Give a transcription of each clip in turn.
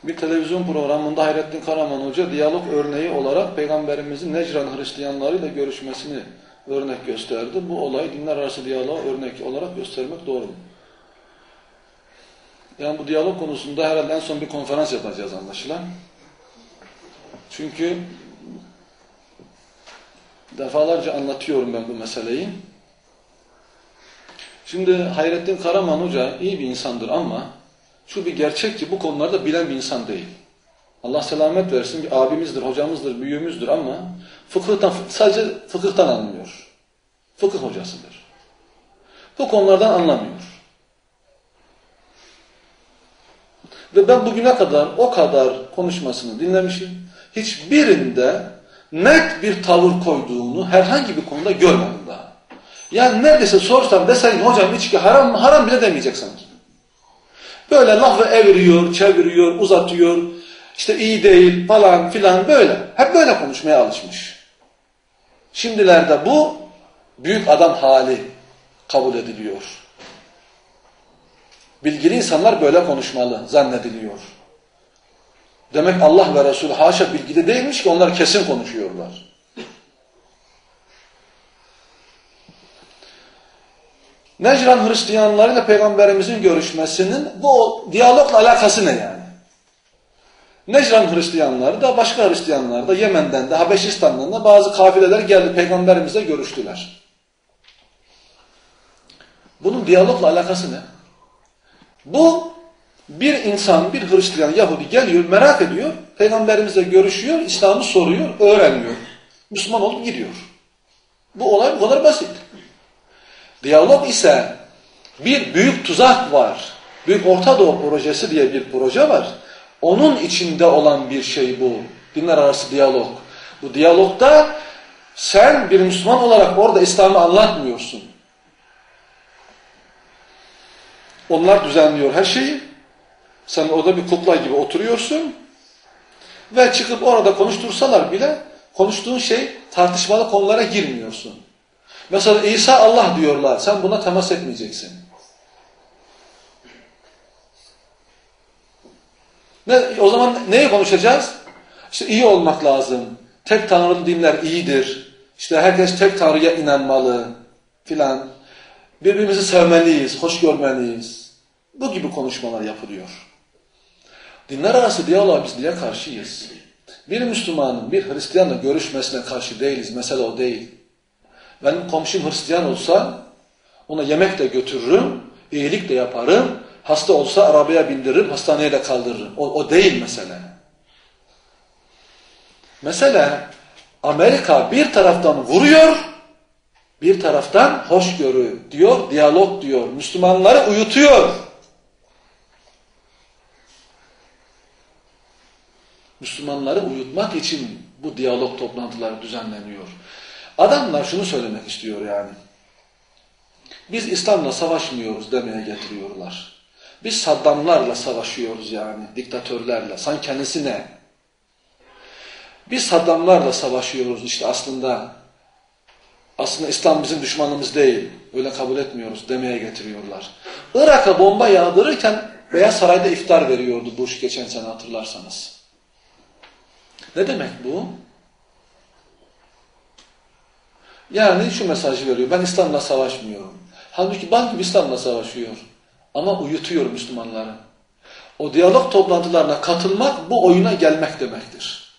Bir televizyon programında Hayrettin Karaman Hoca diyalog örneği olarak Peygamberimizin Necran Hristiyanlarıyla görüşmesini örnek gösterdi. Bu olay dinler arası diyaloğa örnek olarak göstermek doğru mu? Yani bu diyalog konusunda herhalde en son bir konferans yapacağız anlaşılan. Çünkü defalarca anlatıyorum ben bu meseleyi. Şimdi Hayrettin Karaman Hoca iyi bir insandır ama şu bir gerçek ki bu konularda bilen bir insan değil. Allah selamet versin, bir abimizdir, hocamızdır, büyüğümüzdür ama sadece fıkıhtan anlıyor. Fıkıh hocasıdır. Bu konulardan anlamıyor. Ve ben bugüne kadar o kadar konuşmasını dinlemişim. Hiçbirinde net bir tavır koyduğunu herhangi bir konuda görmedim daha. Yani neredeyse sorsam desen hocam içki haram mı? Haram bile demeyecek sanki. Böyle lafı eviriyor, çeviriyor, uzatıyor. İşte iyi değil falan filan böyle. Hep böyle konuşmaya alışmış. Şimdilerde bu büyük adam hali kabul ediliyor. Bilgili insanlar böyle konuşmalı zannediliyor. Demek Allah ve Resulü haşa bilgili değilmiş ki onlar kesin konuşuyorlar. Necran Hristiyanlarıyla Peygamberimizin görüşmesinin bu diyalogla alakası ne yani? Necran Hristiyanları da başka Hristiyanlar da Yemen'den de Habeşistan'dan da bazı kafileler geldi Peygamberimizle görüştüler. Bunun diyalogla alakası ne? Bu bir insan, bir Hristiyan, Yahudi geliyor, merak ediyor, Peygamberimizle görüşüyor, İslam'ı soruyor, öğreniyor. Müslüman olup gidiyor. Bu olay bu kadar basit. Diyalog ise bir büyük tuzak var. Büyük Orta Doğu Projesi diye bir proje var. Onun içinde olan bir şey bu. Dinler arası diyalog. Bu diyalogda sen bir Müslüman olarak orada İslam'ı anlatmıyorsun. Onlar düzenliyor her şeyi. Sen orada bir kukla gibi oturuyorsun. Ve çıkıp orada konuştursalar bile konuştuğun şey tartışmalı konulara girmiyorsun. Mesela İsa Allah diyorlar. Sen buna temas etmeyeceksin. O zaman neyi konuşacağız? İşte iyi olmak lazım. Tek tanrılı dinler iyidir. İşte herkes tek tanrıya inanmalı filan. Birbirimizi sevmeliyiz, hoş görmeliyiz. Bu gibi konuşmalar yapılıyor. Dinler arası diyaloğa biz niye karşıyız? Bir Müslümanın bir Hristiyanla görüşmesine karşı değiliz. Mesele o değil. Benim komşum Hristiyan olsa ona yemek de götürürüm, iyilik de yaparım. Hasta olsa arabaya bindiririm, hastaneye de kaldırırım. O değil mesele. Mesele Amerika bir taraftan vuruyor, bir taraftan hoşgörü diyor, diyalog diyor. Müslümanları uyutuyor. Müslümanları uyutmak için bu diyalog toplantıları düzenleniyor. Adamlar şunu söylemek istiyor yani. Biz İslam'la savaşmıyoruz demeye getiriyorlar. Biz Saddamlarla savaşıyoruz yani, diktatörlerle. Sen kendisi ne? Biz Saddamlarla savaşıyoruz işte aslında. Aslında İslam bizim düşmanımız değil. Öyle kabul etmiyoruz demeye getiriyorlar. Irak'a bomba yağdırırken Beyaz Saray'da iftar veriyordu Bush geçen sene hatırlarsanız. Ne demek bu? Yani şu mesajı veriyor. Ben İslam'la savaşmıyorum. Halbuki bak gibi İslam'la savaşıyor. Ama uyutuyor Müslümanları. O diyalog toplantılarına katılmak bu oyuna gelmek demektir.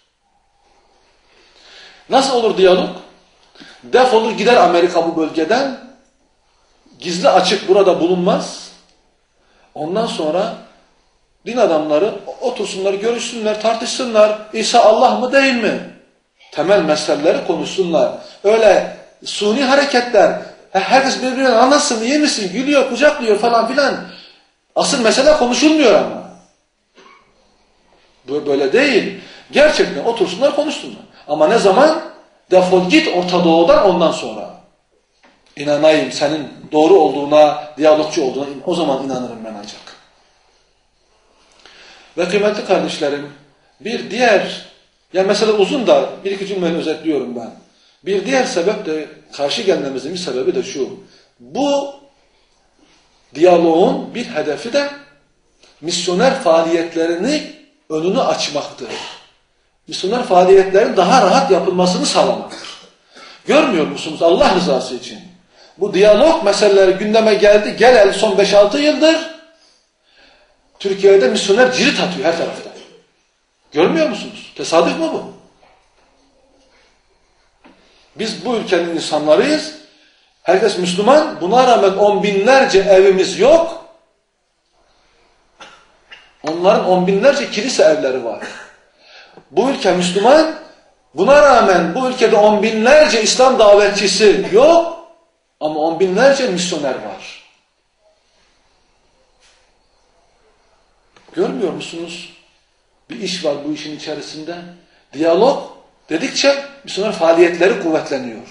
Nasıl olur diyalog? Defolur gider Amerika bu bölgeden. Gizli açık burada bulunmaz. Ondan sonra din adamları otursunlar, görüşsünler, tartışsınlar. İsa Allah mı değil mi? Temel meseleleri konuşsunlar. Öyle suni hareketler, herkes birbirine anlatsın, iyi misin, gülüyor, kucaklıyor falan filan. Asıl mesele konuşulmuyor ama. Böyle değil. Gerçekten otursunlar, konuşsunlar. Ama ne zaman? Defol git Orta Doğu'dan ondan sonra. İnanayım senin doğru olduğuna, diyalogçu olduğuna, o zaman inanırım ben ancak. Ve kıymetli kardeşlerim, bir diğer, yani mesela uzun da bir iki cümleyle özetliyorum ben. Bir diğer sebep de, karşı gelmemizin bir sebebi de şu. Bu diyaloğun bir hedefi de misyoner faaliyetlerini önünü açmaktır. Misyoner faaliyetlerin daha rahat yapılmasını sağlamaktır. Görmüyor musunuz Allah rızası için? Bu diyalog meseleleri gündeme geldi. Geleli son 5-6 yıldır Türkiye'de misyoner cirit atıyor her tarafta. Görmüyor musunuz? Tesadüf mü bu? Biz bu ülkenin insanlarıyız. Herkes Müslüman. Buna rağmen on binlerce evimiz yok. Onların on binlerce kilise evleri var. Bu ülke Müslüman. Buna rağmen bu ülkede on binlerce İslam davetçisi yok. Ama on binlerce misyoner var. Görmüyor musunuz? Bir iş var bu işin içerisinde. Diyalog dedikçe misyoner faaliyetleri kuvvetleniyor.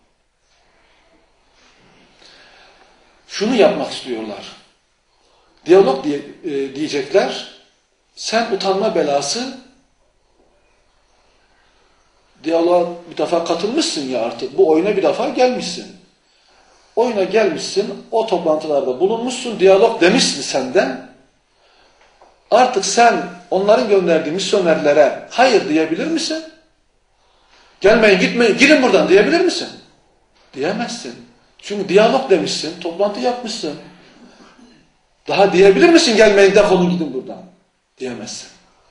Şunu yapmak istiyorlar. Diyalog diyecekler. Sen utanma belası, diyaloğa bir defa katılmışsın ya artık. Bu oyuna bir defa gelmişsin. Oyuna gelmişsin, o toplantılarda bulunmuşsun, diyalog demişsin senden. Artık sen onların gönderdiği misyonerlere hayır diyebilir misin? Gelmeyin, gitmeyin, gidin buradan diyebilir misin? Diyemezsin. Çünkü diyalog demişsin, toplantı yapmışsın. Daha diyebilir misin gelmeyin, defolun gidin buradan? Diyemezsin.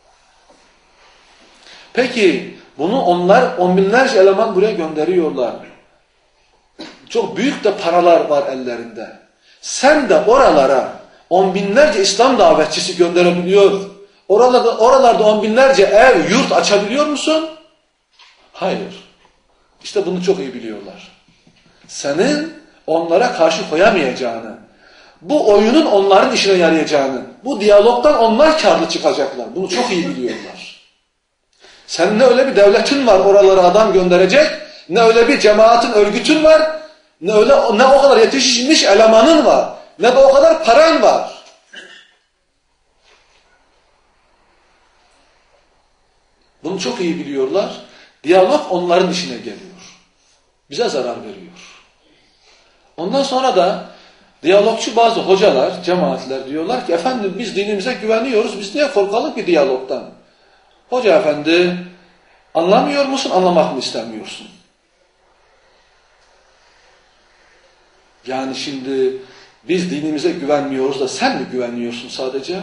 Peki bunu onlar on binlerce eleman buraya gönderiyorlar. Çok büyük de paralar var ellerinde. Sen de oralara on binlerce İslam davetçisi gönderebiliyor. Oralarda on binlerce ev, yurt açabiliyor musun? Hayır. İşte bunu çok iyi biliyorlar. Senin onlara karşı koyamayacağını, bu oyunun onların işine yarayacağını, bu diyalogdan onlar karlı çıkacaklar. Bunu çok iyi biliyorlar. Senin ne öyle bir devletin var oralara adam gönderecek, ne öyle bir cemaatin, örgütün var, ne o kadar yetişmiş elemanın var, ne de o kadar paran var. Bunu çok iyi biliyorlar. Diyalog onların işine geliyor. Bize zarar veriyor. Ondan sonra da diyalogçu bazı hocalar, cemaatler diyorlar ki efendim biz dinimize güveniyoruz, biz niye korkalım ki diyalogdan? Hoca efendi anlamıyor musun, anlamak mı istemiyorsun? Yani şimdi biz dinimize güvenmiyoruz da sen mi güveniyorsun sadece?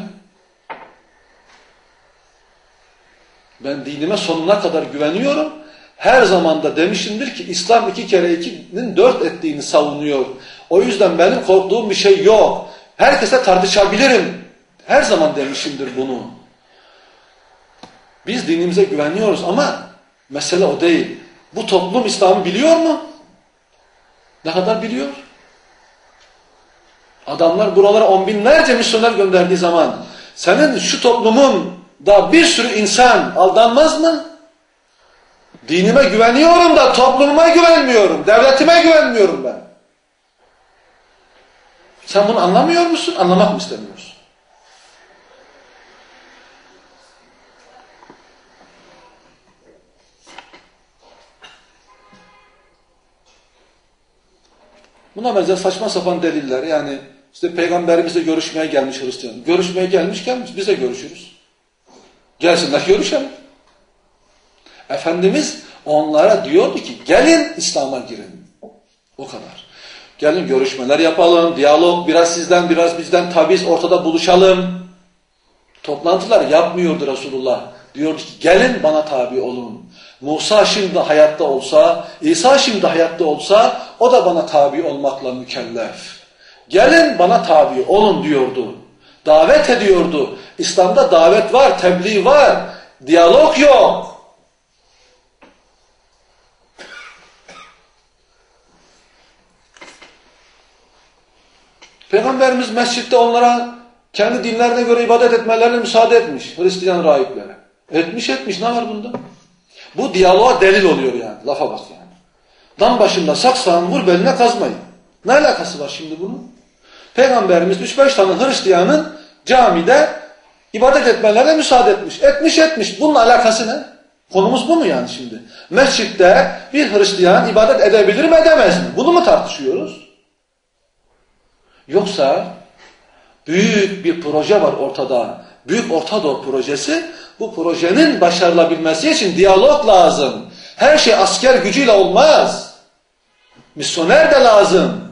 Ben dinime sonuna kadar güveniyorum. Her zaman da demişimdir ki İslam 2 kere 2'nin 4 ettiğini savunuyor. O yüzden benim korktuğum bir şey yok. Herkese tartışabilirim. Her zaman demişimdir bunu. Biz dinimize güveniyoruz ama mesele o değil. Bu toplum İslam'ı biliyor mu? Ne kadar biliyor? Adamlar buralara on binlerce misyoner gönderdiği zaman senin şu toplumun da bir sürü insan aldanmaz mı? Dinime güveniyorum da toplumuma güvenmiyorum, devletime güvenmiyorum ben. Sen bunu anlamıyor musun? Anlamak mı istemiyorsun? Buna benzer saçma sapan deliller. Yani işte peygamberimizle görüşmeye gelmiş Hristiyan. Görüşmeye gelmiş biz de görüşürüz. Gelsinler görüşelim. Efendimiz onlara diyordu ki gelin İslam'a girin. O kadar. Gelin görüşmeler yapalım, diyalog, biraz sizden biraz bizden tabiz ortada buluşalım. Toplantılar yapmıyordu Resulullah. Diyordu ki gelin bana tabi olun. Musa şimdi hayatta olsa, İsa şimdi hayatta olsa o da bana tabi olmakla mükellef. Gelin bana tabi olun diyordu. Davet ediyordu. İslam'da davet var, tebliğ var. Diyalog yok. Peygamberimiz mescitte onlara kendi dinlerine göre ibadet etmelerine müsaade etmiş. Hristiyan rahiplere. Etmiş. Ne var bunda? Bu diyaloğa delil oluyor yani. Lafa bak yani. Dam başında saksağın vur beline kazmayın. Ne alakası var şimdi bunun? Peygamberimiz 3-5 tane Hristiyanın camide ibadet etmelerine müsaade etmiş. Etmiş. Bununla alakası ne? Konumuz bu mu yani şimdi? Mescitte bir Hristiyan ibadet edebilir mi edemez mi? Bunu mu tartışıyoruz? Yoksa büyük bir proje var ortada. Büyük Orta Doğu projesi, bu projenin başarılabilmesi için diyalog lazım. Her şey asker gücüyle olmaz. Misyoner de lazım.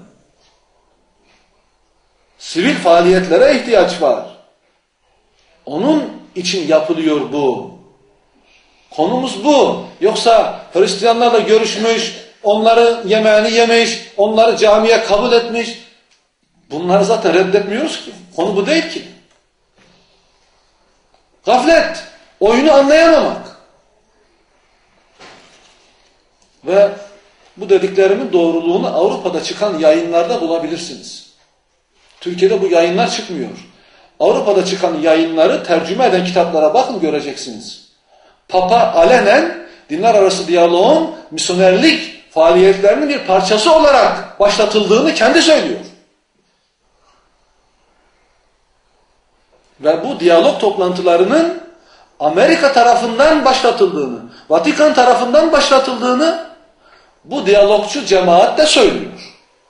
Sivil faaliyetlere ihtiyaç var. Onun için yapılıyor bu. Konumuz bu. Yoksa Hristiyanlarla görüşmüş, onların yemeğini yemiş, onları camiye kabul etmiş. Bunları zaten reddetmiyoruz ki. Konu bu değil ki. Gaflet, oyunu anlayamamak. Ve bu dediklerimin doğruluğunu Avrupa'da çıkan yayınlarda bulabilirsiniz. Türkiye'de bu yayınlar çıkmıyor. Avrupa'da çıkan yayınları tercüme eden kitaplara bakın, göreceksiniz. Papa alenen dinler arası diyaloğun misyonerlik faaliyetlerinin bir parçası olarak başlatıldığını kendi söylüyor. Ve bu diyalog toplantılarının Amerika tarafından başlatıldığını, Vatikan tarafından başlatıldığını bu diyalogçu cemaat de söylüyor.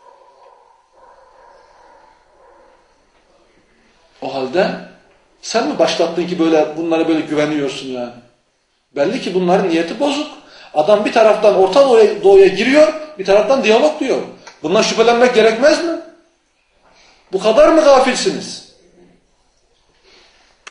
O halde sen mi başlattın ki bunlara böyle güveniyorsun yani? Belli ki bunların niyeti bozuk. Adam bir taraftan Orta Doğu'ya giriyor, bir taraftan diyalog diyor. Bundan şüphelenmek gerekmez mi? Bu kadar mı gafilsiniz?